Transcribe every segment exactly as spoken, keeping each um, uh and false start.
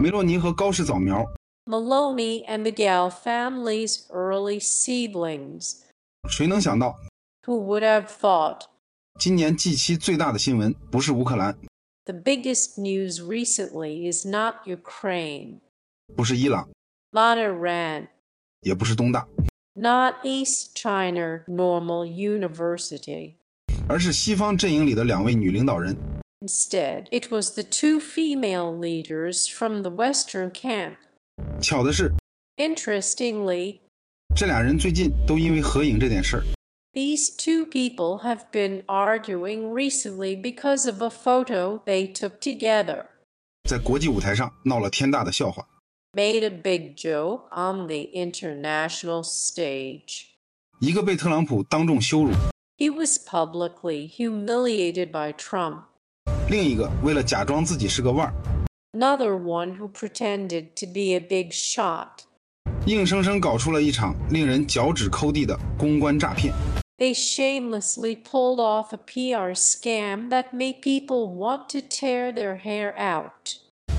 梅洛尼和高氏早苗 Maloney and the Gao family's early seedlings. 谁能想到 Who would have thought? 今年 G 七 最大的新闻不是乌克兰， The biggest news recently is not Ukraine, 不是伊朗， not Iran, 也不是东大， not East China Normal University. 而是西方阵营里的两位女领导人。 Instead, it was the two female leaders from the Western camp. 巧的是， Interestingly, 这俩人最近都因为合影这点事儿 these two people have been arguing recently because of a photo they took together, 在国际舞台上闹了天大的笑话。 made a big joke on the international stage. 一个被特朗普当众羞辱， He was publicly humiliated by Trump. 另一个为了假装自己是个腕儿， Another one who pretended to be a big shot. 硬生生搞出了一场令人脚趾抠地的公关诈骗。 They shamelessly pulled off a P R scam that made people want to tear their hair out.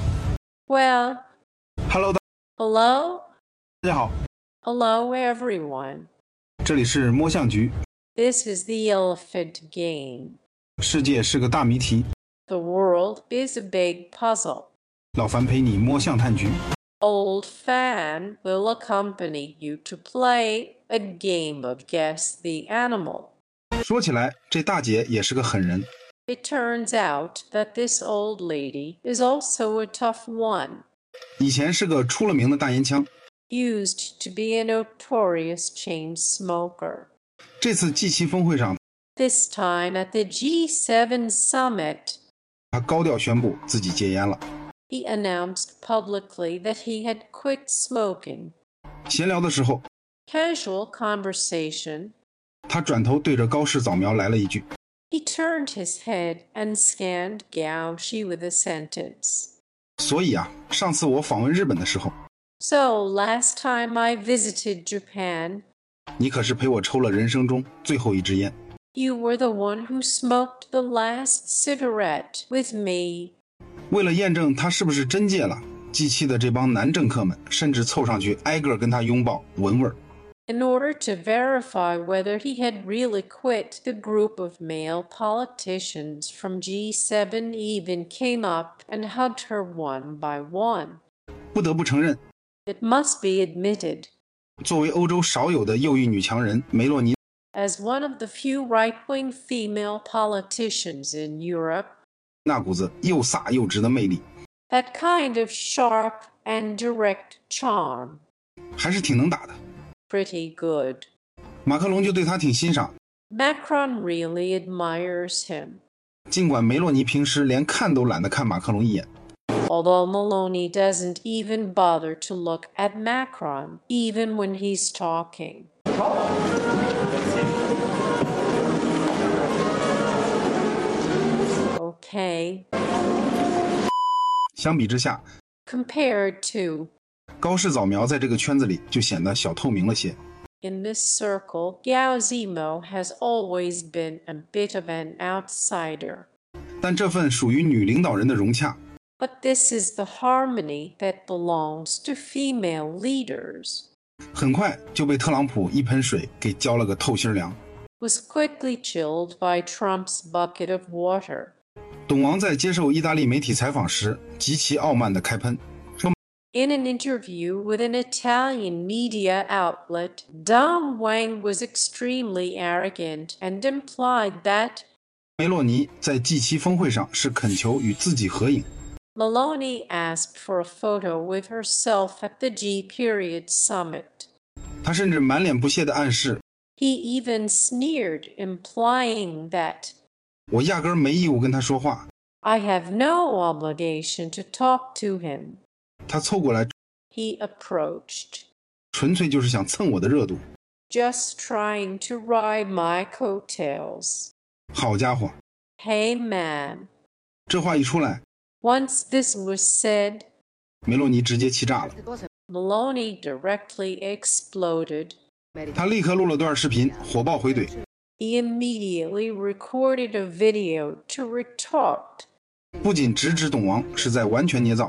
Well, Hello， hello? 大家好， Hello, everyone. 这里是摸象局， This is the elephant game. 世界是个大谜题， The world is a big puzzle. 老樊陪你摸象探局。 Old Fan will accompany you to play a game of Guess the Animal. 说起来，这大姐也是个狠人。 It turns out that this old lady is also a tough one, 以前是个出了名的大烟枪， used to be a notorious chain smoker. 这次 G 七 峰会上， This time at the G seven summit, 他高调宣布自己戒烟了。 he announced publicly that he had quit smoking. 闲聊的时候， Casual conversation, 他转头对着高氏早苗来了一句 he turned his head and scanned Gao Shi with a sentence. 所以啊，上次我访问日本的时候， So last time I visited Japan, 你可是陪我抽了人生中最后一支烟。 you were the one who smoked the last cigarette with me. 为了验证他是不是真戒了， G 七 的这帮男政客们甚至凑上去挨个跟他拥抱闻味儿。 In order to verify whether he had really quit, the group of male politicians from G seven even came up and hugged her one by one. 不得不承认， It must be admitted, 作为欧洲少有的右翼女强人，梅洛尼 as one of the few right-wing female politicians in Europe, 那股子又飒又直的魅力， that kind of sharp and direct charm, 还是挺能打的。 pretty good. 马克龙就对他挺欣赏， Macron really admires him, 尽管梅洛尼平时连看都懒得看马克龙一眼。 although Maloney doesn't even bother to look at Macron, even when he's talking. Okay, 相比之下， compared to, 高氏早苗在这个圈子里就显得小透明了些。 in this circle, Gao Zimo has always been a bit of an outsider. 但这份属于女领导人的融洽， But this is the harmony that belongs to female leaders. 很快就被特朗普一盆水给浇了个透心凉。 Was quickly chilled by Trump's bucket of water. 董王在接受意大利媒体采访时极其傲慢地开喷，说 In an interview with an Italian media outlet, Dong Wang was extremely arrogant and implied that 梅洛尼在 G 七 峰会上是恳求与自己合影， Maloney asked for a photo with herself at the G period summit. 他甚至满脸不屑地暗示 He even sneered, implying that 我压根儿没义务跟他说话。 I have no obligation to talk to him. 他凑过来， He approached, 纯粹就是想蹭我的热度。 just trying to ride my coattails. 好家伙， Hey man. 这话一出来， Once this was said, 梅洛尼直接气炸了。 Maloney directly exploded. 他立刻录了段视频，火爆回怼。 He immediately recorded a video to retort. 不仅直指董王是在完全捏造，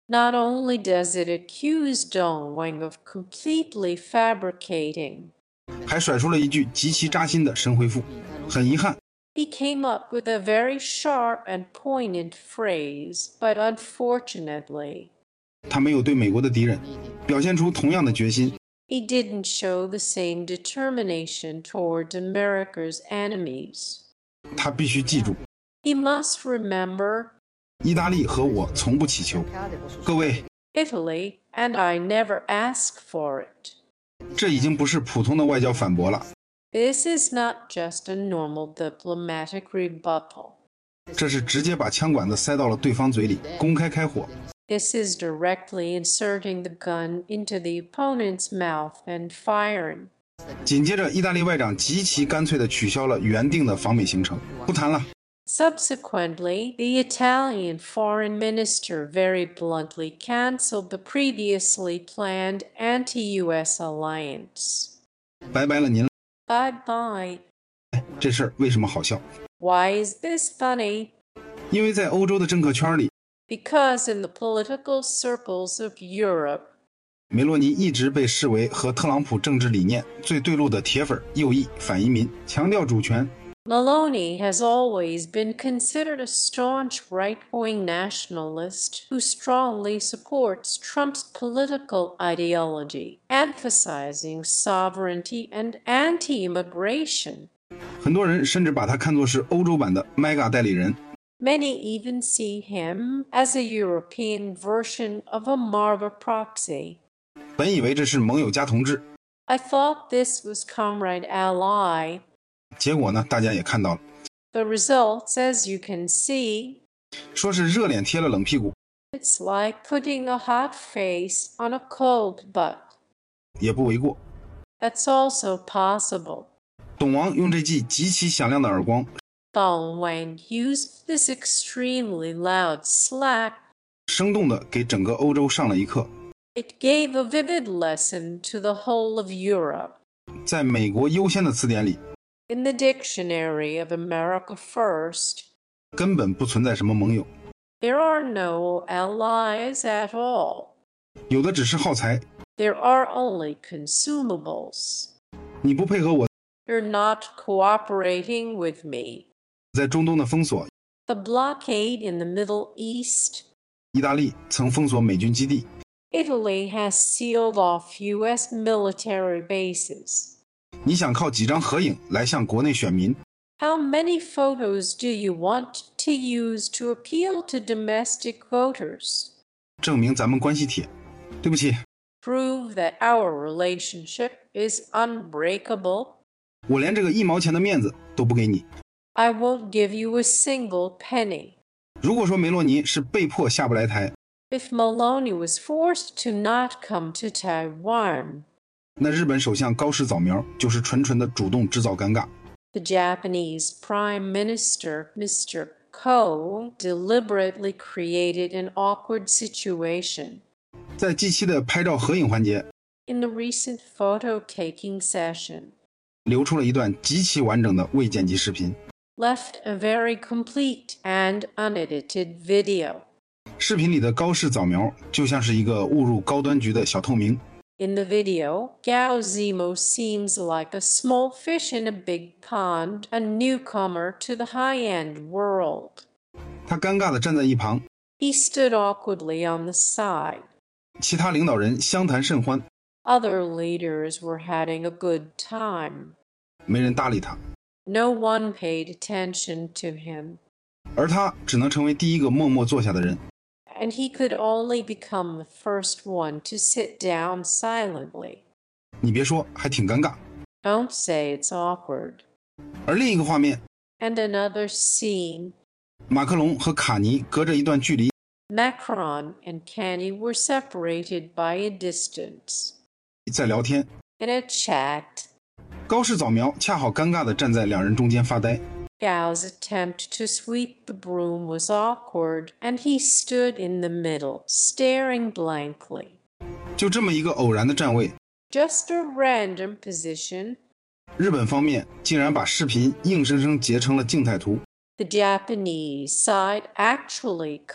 Not only does it accuse Dongwang of completely fabricating, 还甩出了一句极其扎心的神回复：很遗憾， he came up with a very sharp and poignant phrase, but unfortunately, 他没有对美国的敌人表现出同样的决心。 he didn't show the same determination toward America's enemies. 他必须记住， He must remember 意大利和我从不祈求。各位， Italy, and I never asked for it. 这已经不是普通的外交反驳了， This is not just a normal diplomatic rebuttal. 这是直接把枪管子塞到了对方嘴里，公开开火。 This is directly inserting the gun into the opponent's mouth and firing. 紧接着，意大利外长极其干脆地取消了原定的访美行程，不谈了。 Subsequently, the Italian foreign minister very bluntly canceled the previously planned anti-U S alliance. 拜拜了您。 Bye-bye. 这事儿为什么好笑？ Why is this funny? 因为在欧洲的政客圈里， Because in the political circles of Europe, 梅洛尼一直被视为和特朗普政治理念最对路的铁粉、右翼、反移民，强调主权。 Meloni has always been considered a staunch right-wing nationalist who strongly supports Trump's political ideology, emphasizing sovereignty and anti-immigration. 很多人甚至把他看作是欧洲版的 M E G A 代理人。 Many even see him as a European version of a Marva proxy. 本以为这是盟友加同志， I thought this was comrade ally. 结果呢，大家也看到了， The results, as you can see, 说是热脸贴了冷屁股， it's like putting a hot face on a cold butt. 也不为过。 That's also possible. 董王用这记极其响亮的耳光， Dongwang used this extremely loud slap. 生动地给整个欧洲上了一课。 It gave a vivid lesson to the whole of Europe. 在美国优先的词典里， In the dictionary of America First, 根本不存在什么盟友， there are no allies at all. 有的只是耗材。 There are only consumables. 你不配合我 You're not cooperating with me. 在中东的封锁， The blockade in the Middle East. 意大利曾封锁美军基地， Italy has sealed off U S military bases. 你想靠几张合影来向国内选民？ How many photos do you want to use to appeal to domestic voters? 证明咱们关系铁。对不起， Prove that our relationship is unbreakable? 我连这个一毛钱的面子都不给你。 I won't give you a single penny. 如果说梅洛尼是被迫下不来台， If Maloney was forced to not come to Taiwan, 那日本首相高市早苗就是纯纯的主动制造尴尬。 the Japanese Prime Minister, Mister Koh, deliberately created an awkward situation. 在 G 七 的拍照合影环节， In the recent photo-taking session, 流出了一段极其完整的未剪辑视频。 left a very complete and unedited video. 视频里的高市早苗就像是一个误入高端局的小透明。 In the video, Gao Zimo seems like a small fish in a big pond, a newcomer to the high-end world. 他尴尬地站在一旁， He stood awkwardly on the side. 其他领导人相谈甚欢， Other leaders were having a good time. 没人搭理他， No one paid attention to him, 而他只能成为第一个默默坐下的人。 and he could only become the first one to sit down silently. 你别说，还挺尴尬。 Don't say it's awkward. 而另一个画面， And another scene, 马克龙和卡尼隔着一段距离， Macron and Kanye were separated by a distance. 在聊天。 In a chat, 高市早苗恰好尴尬地站在两人中间发呆。 Gao's attempt to sweep the broom was awkward, and he stood in the middle, staring blankly. 就这么一个偶然的站位， Just a random position. 日本方面竟然把视频硬生生截成了静态图。 The Japanese side actually cut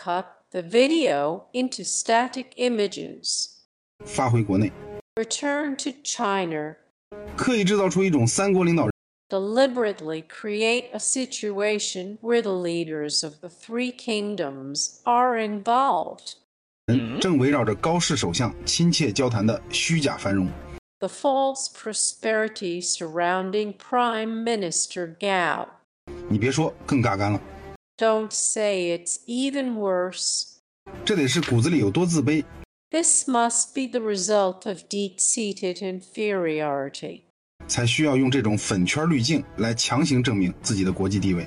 the video into static images. 发回国内， Return to China. 刻意制造出一种三国领导人 Deliberately create a situation where the leaders of the three kingdoms are involved. 正围绕着高氏首相亲切交谈的虚假繁荣。 The false prosperity surrounding Prime Minister Gao. 你别说，更尬干了。 Don't say it's even worse. 这得是骨子里有多自卑， This must be the result of deep-seated inferiority. 才需要用这种粉圈滤镜来强行证明自己的国际地位。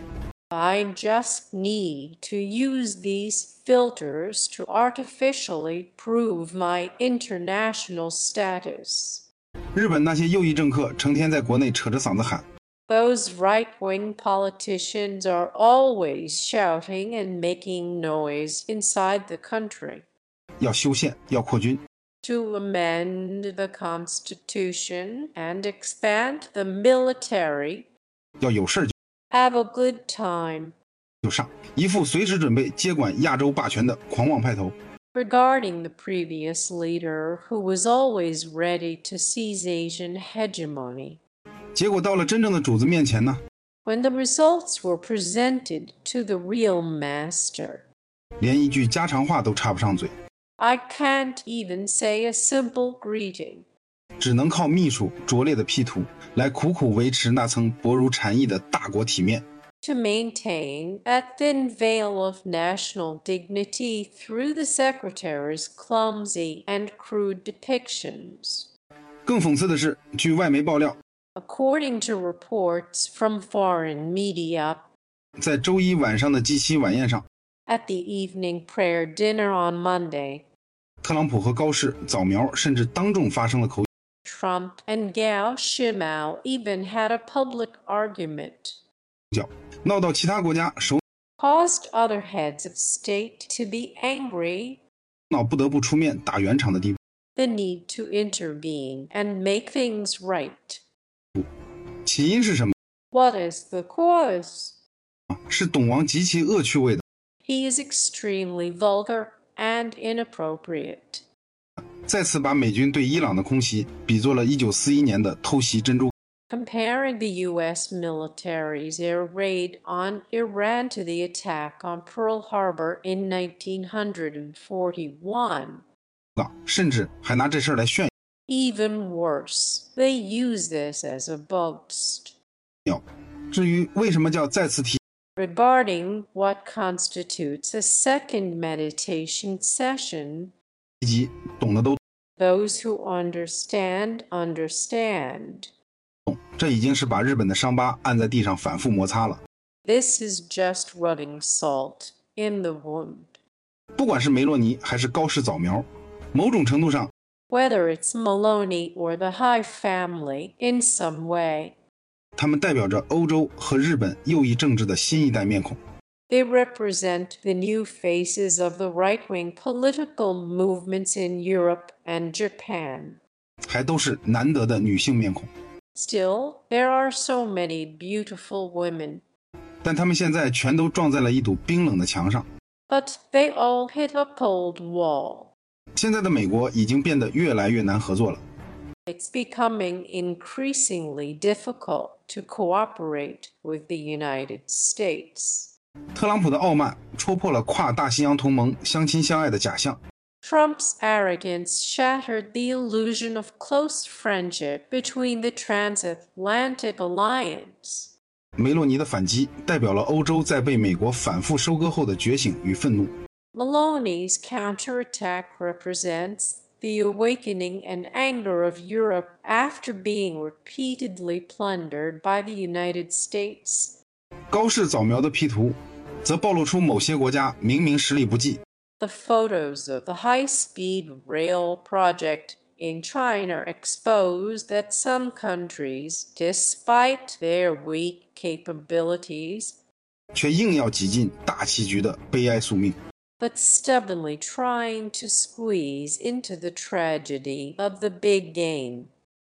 I just need to use these filters to artificially prove my international status. 日本那些右翼政客成天在国内扯着嗓子喊， Those right-wing politicians are always shouting and making noise inside the country. 要修宪，要扩军， To amend the Constitution and expand the military. 要有事儿 Have a good time. 就上，一副随时准备接管亚洲霸权的狂妄派头。 Regarding the previous leader, who was always ready to seize Asian hegemony. 结果到了真正的主子面前呢， When the results were presented to the real master, 连一句家常话都插不上嘴， I can't even say a simple greeting. 只能靠秘书拙劣的 P 图来苦苦维持那层薄如蝉翼的大国体面。 To maintain a thin veil of national dignity through the secretary's clumsy and crude depictions. 更讽刺的是，据外媒爆料， According to reports from foreign media, 在周一晚上的 G 七 晚宴上， at the evening prayer dinner on Monday, 特朗普和高氏、早苗甚至当众发生了口角， Trump and Gao Shimao even had a public argument, 闹到其他国家首 caused other heads of state to be angry. 脑不得不出面打圆场的地步。 The need to intervene and make things right. 起因是什么？ What is the cause? 是董王极其恶趣味的， He is extremely vulgar and inappropriate. 再次把美军对伊朗的空袭比作了一九四一年的偷袭珍珠。 Comparing the U S military's air raid on Iran to the attack on Pearl Harbor in nineteen forty-one. 甚至还拿这事儿来炫 Even worse, they use this as a boast. 耀。至于为什么叫再次提， Regarding what constitutes a second meditation session, 以及懂的都 those who understand, understand. 懂，这已经是把日本的伤疤按在地上反复摩擦了。 This is just rubbing salt in the wound. 不管是梅洛尼还是高氏早苗，某种程度上， Whether it's Maloney or the High family, in some way, 他们代表着欧洲和日本右翼政治的新一代面孔。 they represent the new faces of the right-wing political movements in Europe and Japan. 还都是难得的女性面孔， Still, there are so many beautiful women, 但他们现在全都撞在了一堵冰冷的墙上。 but they all hit a cold wall. 现在的美国已经变得越来越难合作了。 It's becoming increasingly difficult to cooperate with the United States. 特朗普的傲慢戳破了跨大西洋同盟相亲相爱的假象， Trump's arrogance shattered the illusion of close friendship between the transatlantic alliance. 梅洛尼的反击代表了欧洲在被美国反复收割后的觉醒与愤怒。 Maloney's counterattack represents the awakening and anger of Europe after being repeatedly plundered by the United States. 高氏早苗的 P 图则暴露出某些国家明明实力不济， The photos of the high-speed rail project in China expose that some countries, despite their weak capabilities, 却硬要挤进大棋局的悲哀宿命。 but stubbornly trying to squeeze into the tragedy of the big game.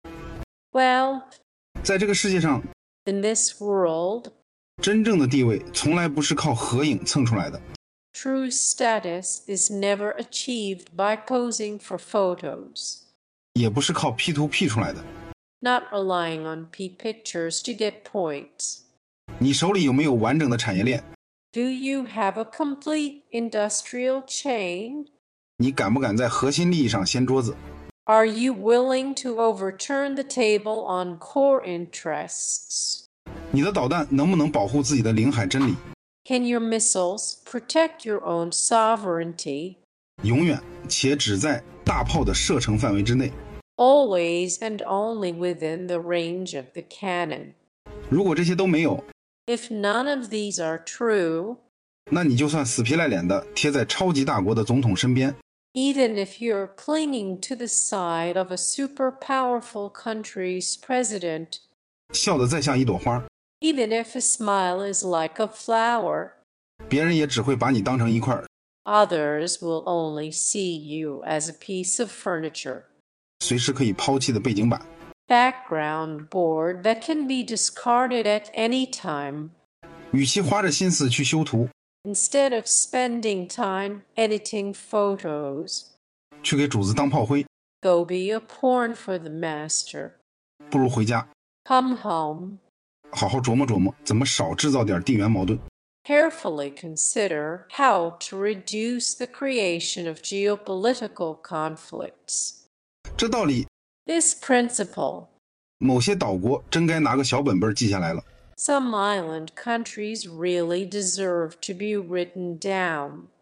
Well, 在这个世界上， in this world, 真正的地位从来不是靠合影蹭出来的， True status is never achieved by posing for photos, 也不是靠 P 图 P 出来的。 not relying on P pictures to get points. 你手里有没有完整的产业链？ Do you have a complete industrial chain? 你敢不敢在核心利益上掀桌子？ Are you willing to overturn the table on core interests? 你的导弹能不能保护自己的领海真理？ Can your missiles protect your own sovereignty? 永远且只在大炮的射程范围之内。 Always and only within the range of the cannon. 如果这些都没有， If none of these are true, 那你就算死皮赖脸的贴在超级大国的总统身边， even if you're clinging to the side of a super powerful country's president, 笑得再像一朵花， even if a smile is like a flower, 别人也只会把你当成一块 others will only see you as a piece of furniture, 随时可以抛弃的背景板。 background board that can be discarded at any time. 与其花着心思去修图， Instead of spending time editing photos, 去给主子当炮灰， go be a pawn for the master. 不如回家 Come home, 好好琢磨琢磨，怎么少制造点地缘矛盾。 carefully consider how to reduce the creation of geopolitical conflicts. 这道理， This principle, 某些岛国真该拿个小本本记下来了。 some island countries really deserve to be written down.